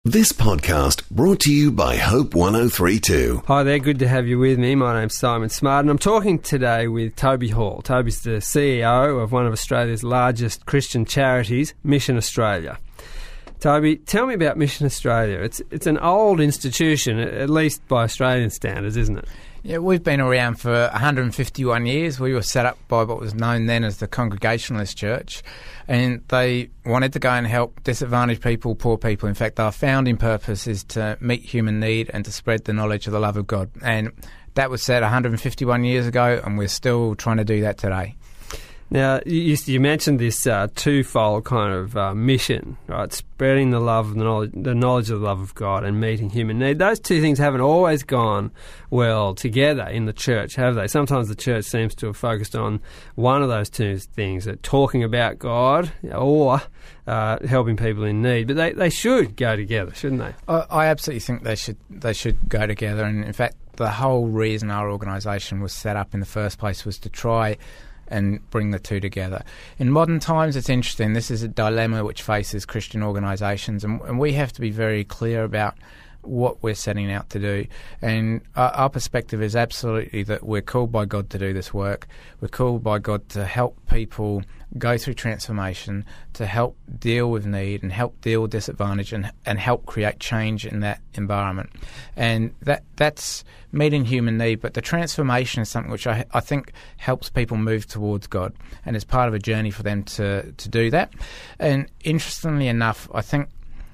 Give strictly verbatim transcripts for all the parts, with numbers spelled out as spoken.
This podcast brought to you by Hope one oh three point two. Hi there, good to have you with me. My name's Simon Smart and I'm talking today with Toby Hall. Toby's the C E O of one of Australia's largest Christian charities, Mission Australia. Toby, tell me about Mission Australia. It's it's an old institution, at least by Australian standards, isn't it? Yeah, we've been around for one hundred fifty-one years. We were set up by what was known then as the Congregationalist Church, and they wanted to go and help disadvantaged people, poor people. In fact, our founding purpose is to meet human need and to spread the knowledge of the love of God. And that was said one hundred fifty-one years ago, and we're still trying to do that today. Now, you, you mentioned this uh, twofold kind of uh, mission, right? Spreading the love, the knowledge, the knowledge of the love of God, and meeting human need. Those two things haven't always gone well together in the church, have they? Sometimes the church seems to have focused on one of those two things, uh, talking about God or uh, helping people in need. But they, they should go together, shouldn't they? I, I absolutely think they should they should go together. And in fact, the whole reason our organisation was set up in the first place was to try and bring the two together. In modern times, it's interesting. This is a dilemma which faces Christian organisations, and, and we have to be very clear about what we're setting out to do. And our, our perspective is absolutely that we're called by God to do this work. We're called by God to help people go through transformation, to help deal with need and help deal with disadvantage and, and help create change in that environment. And that that's meeting human need, but the transformation is something which I, I think helps people move towards God, and it's part of a journey for them to, to do that. And interestingly enough, I think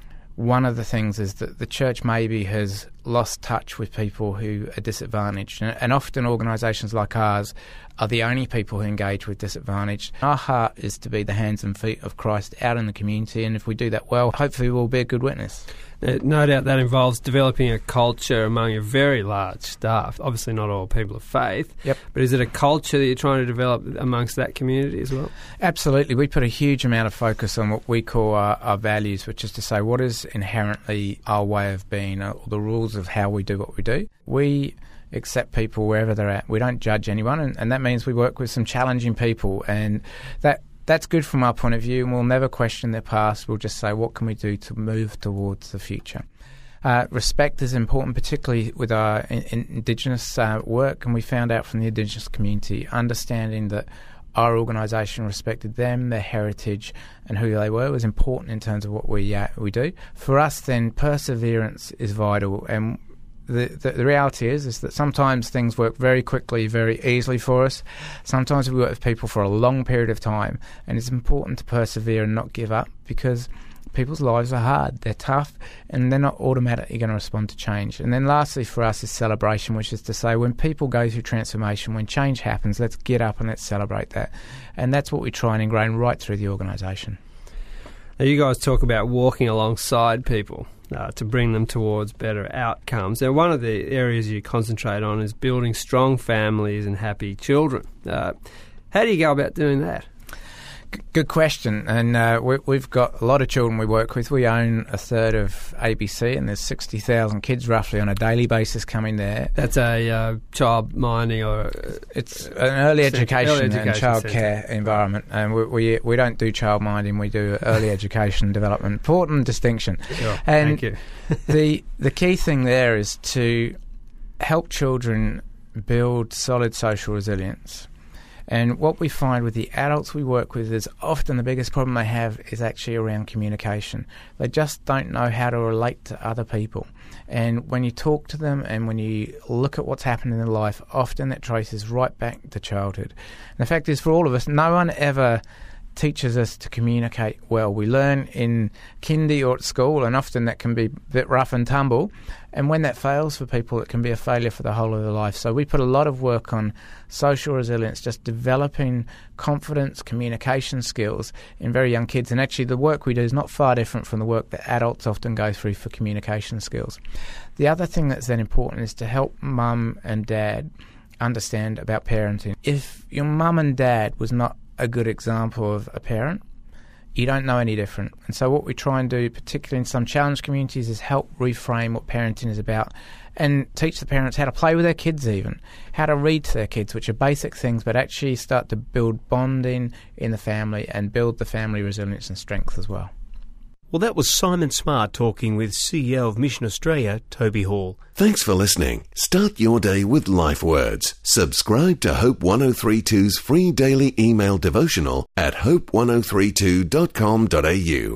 one of the things is that the church maybe has lost touch with people who are disadvantaged. And, and often organisations like ours are the only people who engage with disadvantaged. Our heart is to be the hands and feet of Christ out in the community, and if we do that well, hopefully we'll be a good witness. Uh, no doubt that involves developing a culture among a very large staff. Obviously not all people of faith, yep. But is it a culture that you're trying to develop amongst that community as well? Absolutely. We put a huge amount of focus on what we call our, our values, which is to say what is inherently our way of being, or the rules of how we do what we do. We accept people wherever they're at. We don't judge anyone, and, and that means we work with some challenging people, and that That's good from our point of view, and we'll never question their past. We'll just say, what can we do to move towards the future? Uh, respect is important, particularly with our in, in Indigenous uh, work, and we found out from the Indigenous community, understanding that our organisation respected them, their heritage, and who they were was important in terms of what we uh, we do. For us, then, perseverance is vital, and The, the the reality is is that sometimes things work very quickly, very easily for us. Sometimes we work with people for a long period of time, and it's important to persevere and not give up, because people's lives are hard, they're tough, and they're not automatically going to respond to change. And then lastly for us is celebration, which is to say when people go through transformation, when change happens, let's get up and let's celebrate that. And that's what we try and ingrain right through the organisation. Now, you guys talk about walking alongside people Uh, to bring them towards better outcomes. Now, one of the areas you concentrate on is building strong families and happy children. Uh, how do you go about doing that? G- good question. And uh, we, we've got a lot of children we work with. We own a third of A B C, and there's sixty thousand kids roughly on a daily basis coming there. That's a uh, child minding or... Uh, it's an early education, early education and childcare environment. And we, we we don't do child minding, we do early education development. Important distinction. Sure. And Thank you. the the key thing there is to help children build solid social resilience. And what we find with the adults we work with is often the biggest problem they have is actually around communication. They just don't know how to relate to other people. And when you talk to them and when you look at what's happened in their life, often that traces right back to childhood. And the fact is, for all of us, no one ever teaches us to communicate well. We learn in kindy or at school, and often that can be a bit rough and tumble. And when that fails for people, it can be a failure for the whole of their life. So we put a lot of work on social resilience, just developing confidence, communication skills in very young kids. And actually the work we do is not far different from the work that adults often go through for communication skills. The other thing that's then important is to help mum and dad understand about parenting. If your mum and dad was not a good example of a parent, you don't know any different. And so what we try and do, particularly in some challenged communities, is help reframe what parenting is about and teach the parents how to play with their kids, even how to read to their kids, which are basic things, but actually start to build bonding in the family and build the family resilience and strength as well. Well, that was Simon Smart talking with C E O of Mission Australia, Toby Hall. Thanks for listening. Start your day with Life Words. Subscribe to Hope ten thirty-two's free daily email devotional at hope ten thirty-two dot com dot a u.